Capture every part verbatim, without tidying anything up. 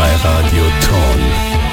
bei Radio Ton.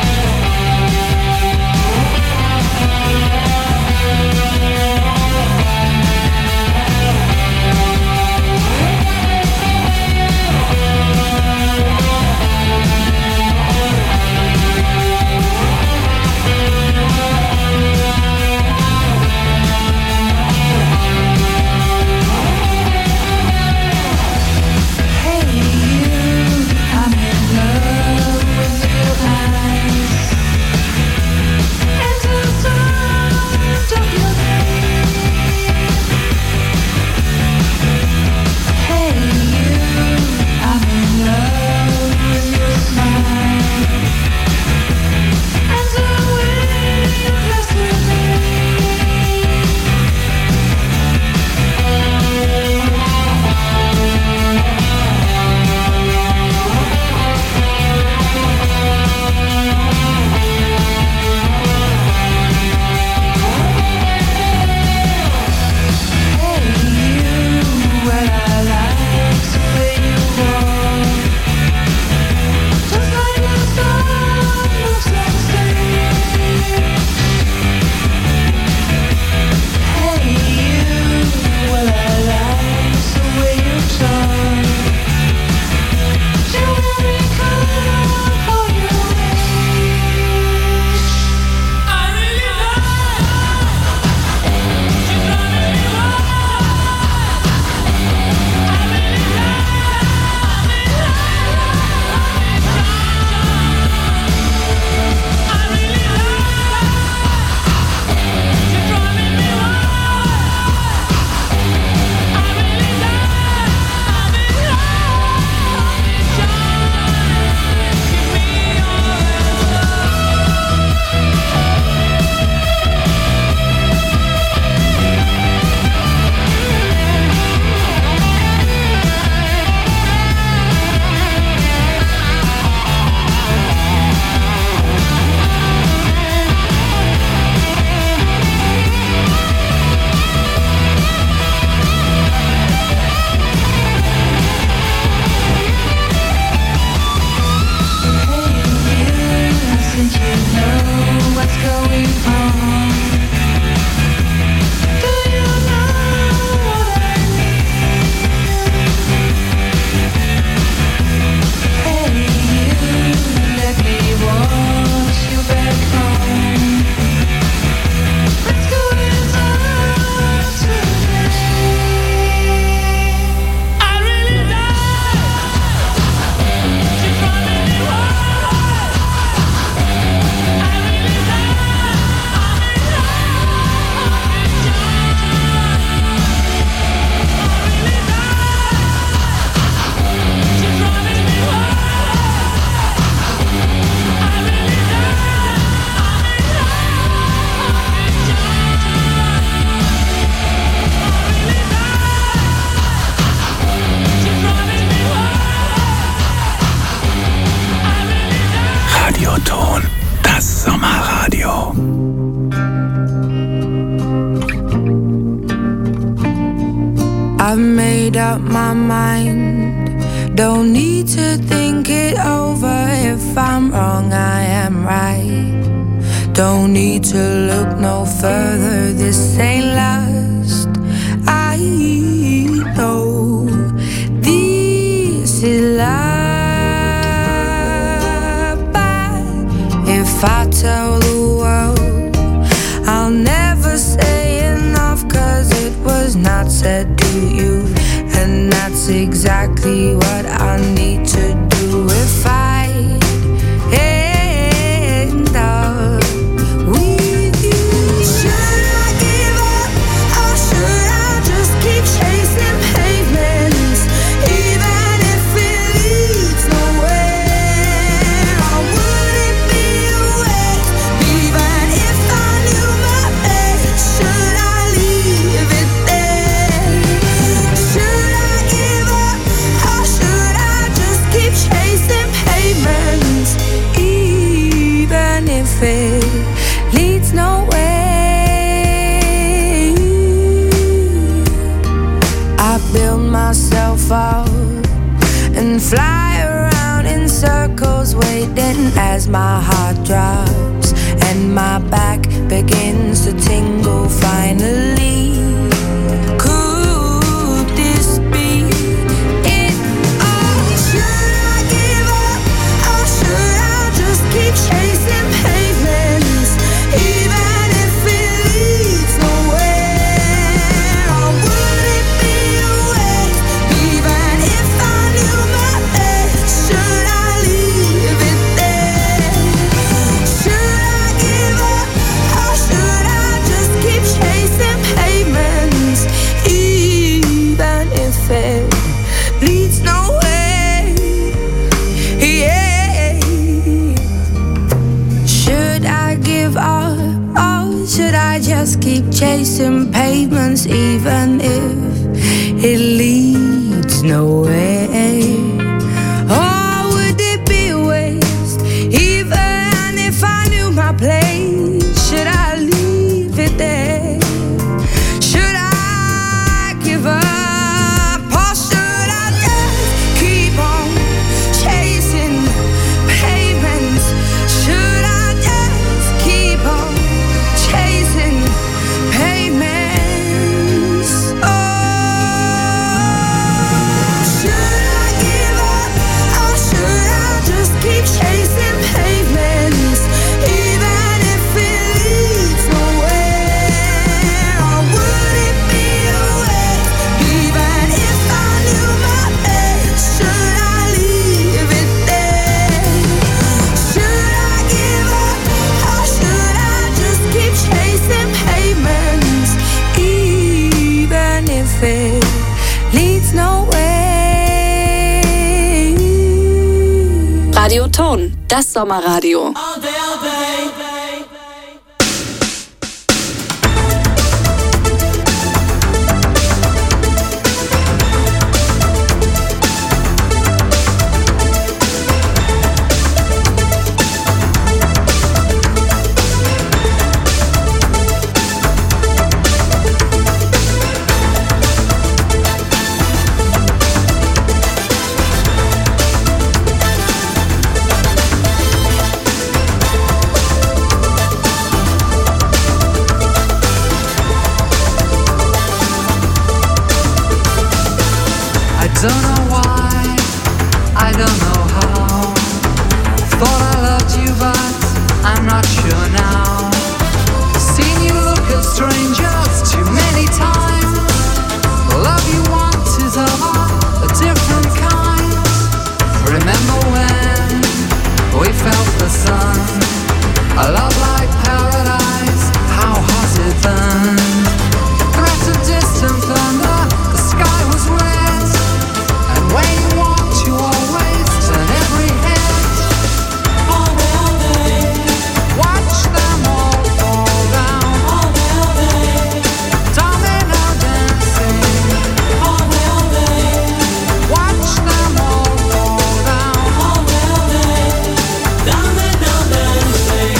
I've made up my mind, don't need to think it over. If I'm wrong, I am right. Don't need to look no further, this ain't last. I know this is life. If I tell the world, I'll never say enough, 'cause it was not said to you. And that's exactly what I need to do if I end up with you. Should I give up, or should I just keep chasing pavements, even if it leads nowhere? I wouldn't be awake, even if I knew my fate. Should I leave it there? Should I give up, or should I just keep fading as my heart drops and my back begins to tingle finally. Could this be it all? Should I give up or should I just keep chasing pavements, even if it leads nowhere? Or would it be a waste, even if I knew my best? Should I leave it there? Should I give up or should I just keep chasing pavements, even if it leads nowhere? Yeah. Should I give up or should I just keep chasing pavements, even if it leads nowhere? Or would it be a waste, even if I knew my place? Should I leave it there? Should I give up or should I just keep on chasing pavements? Should I just keep on chasing pavements? Oh, should I give up or should I just keep chasing pavements, even if it leads nowhere? Or would it be a waste, even if I knew my best? Should I leave it there? Should I give up or should I just keep chasing pavements, even if it leads nowhere? Radio Ton, das Sommerradio. Don't know why, I don't know how. Thought I loved you, but I'm not sure now. Seen you look at strangers too many times. The love you want is of a different kind. Remember when we felt the sun? A love like paradise, how hot it burned. Threat of distant thunder, the sky was red. When you walked, you always turn every head. All day, all day. Watch them all fall down. All day, all day. Domino dancing. All day, all day. Watch them all fall down. All day, all day. Domino dancing.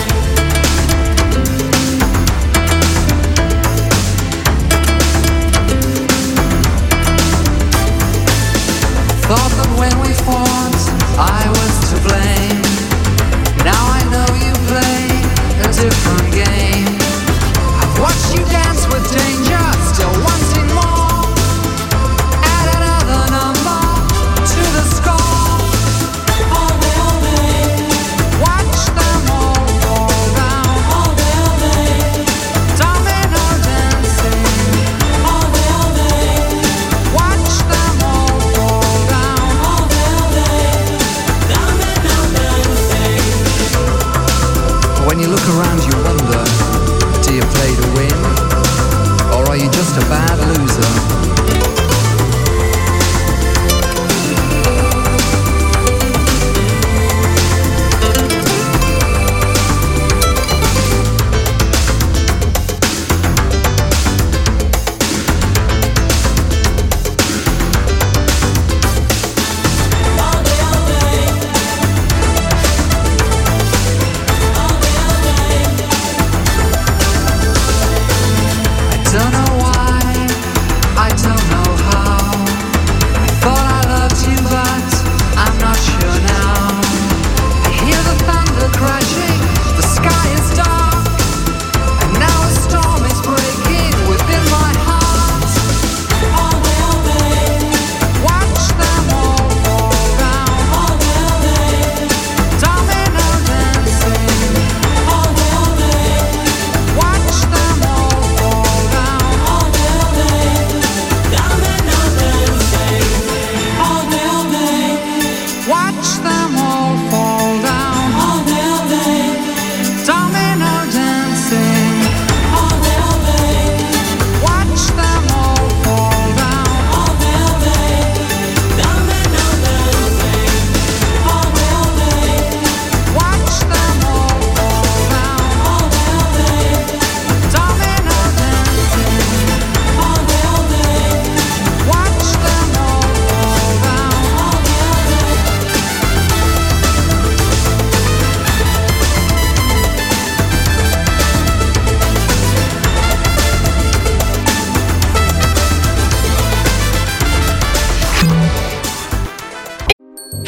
Thought that when we fought, I was to blame. Now I know you play a different game. I've watched you dance with danger, still wanting more. Add another number to the score. All day, all day. Watch them all fall down. All day, all day. Domino dancing. All day, all day. Watch them all fall down. All day, all day. Domino dancing. When you look around, you wonder, do you play to win? Or are you just a bad loser? Don't know why, I don't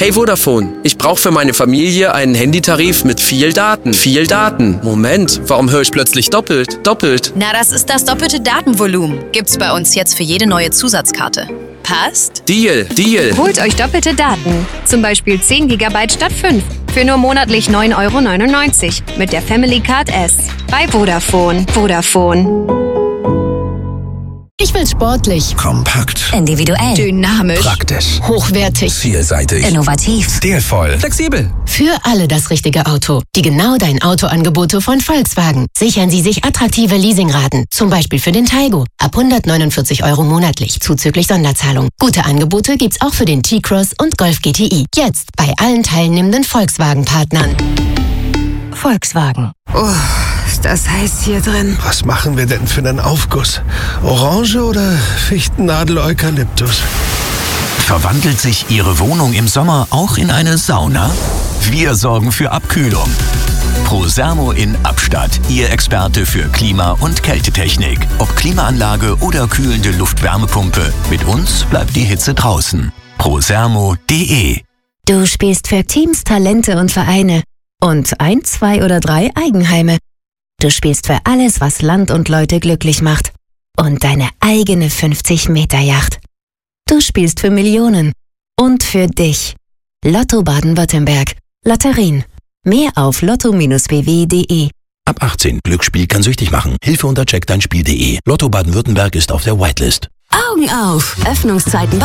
Hey Vodafone, ich brauche für meine Familie einen Handytarif mit viel Daten. Viel Daten. Moment, warum höre ich plötzlich doppelt? Doppelt. Na, das ist das doppelte Datenvolumen. Gibt's bei uns jetzt für jede neue Zusatzkarte. Passt? Deal, Deal. Holt euch doppelte Daten. Zum Beispiel zehn Gigabyte statt fünf. Für nur monatlich neun Euro neunundneunzig. Mit der Family Card S. Bei Vodafone. Vodafone. Ich will sportlich, kompakt, individuell, Dynamisch. praktisch, hochwertig, vielseitig, innovativ, stilvoll, flexibel. für alle das richtige Auto. Die Genau Dein Auto-Angebote von Volkswagen. Sichern Sie sich attraktive Leasingraten, zum Beispiel für den Taygo. Ab hundertneunundvierzig Euro monatlich, zuzüglich Sonderzahlung. Gute Angebote gibt's auch für den T-Cross und Golf G T I. Jetzt bei allen teilnehmenden Volkswagen-Partnern. Volkswagen. Oh, ist das heiß hier drin. Was machen wir denn für einen Aufguss? Orange oder Fichtennadel-Eukalyptus? Verwandelt sich Ihre Wohnung im Sommer auch in eine Sauna? Wir sorgen für Abkühlung. Prosermo in Abstadt, Ihr Experte für Klima- und Kältetechnik. Ob Klimaanlage oder kühlende Luft-Wärmepumpe, mit uns bleibt die Hitze draußen. prosermo punkt de. Du spielst für Teams, Talente und Vereine. Und ein, zwei oder drei Eigenheime. Du spielst für alles, was Land und Leute glücklich macht. Und deine eigene fünfzig Meter Yacht. Du spielst für Millionen. Und für dich. Lotto Baden-Württemberg. Lotterien. Mehr auf lotto Bindestrich b w punkt de. Ab achtzehn. Glücksspiel kann süchtig machen. Hilfe unter check dein Spiel punkt de. Lotto Baden-Württemberg ist auf der Whitelist. Augen auf! Öffnungszeiten